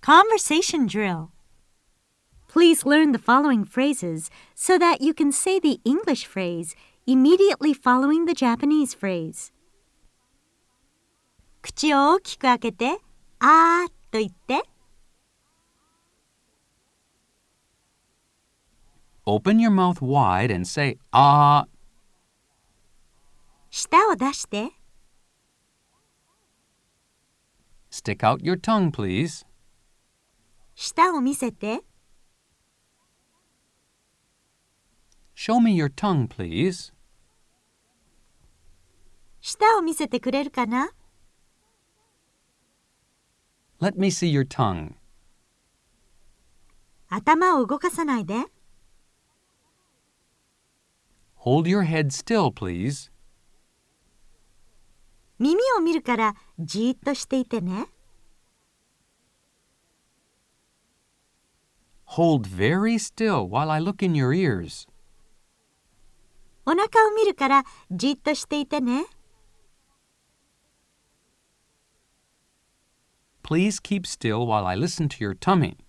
Conversation drill. Please learn the following phrases so that you can say the English phrase immediately following the Japanese phrase. 口を大きく開けて、あーと言って。 Open your mouth wide and say, ah. 舌を出して。 Stick out your tongue, please. 舌を見せて。 Show me your tongue, please. 舌を見せてくれるかな？ Let me see your tongue. 頭を動かさないで。 Hold your head still, please. 耳を見るからじーっとしていてね。 Hold very still while I look in your ears. お腹を見るからじっとしていてね。 Please keep still while I listen to your tummy.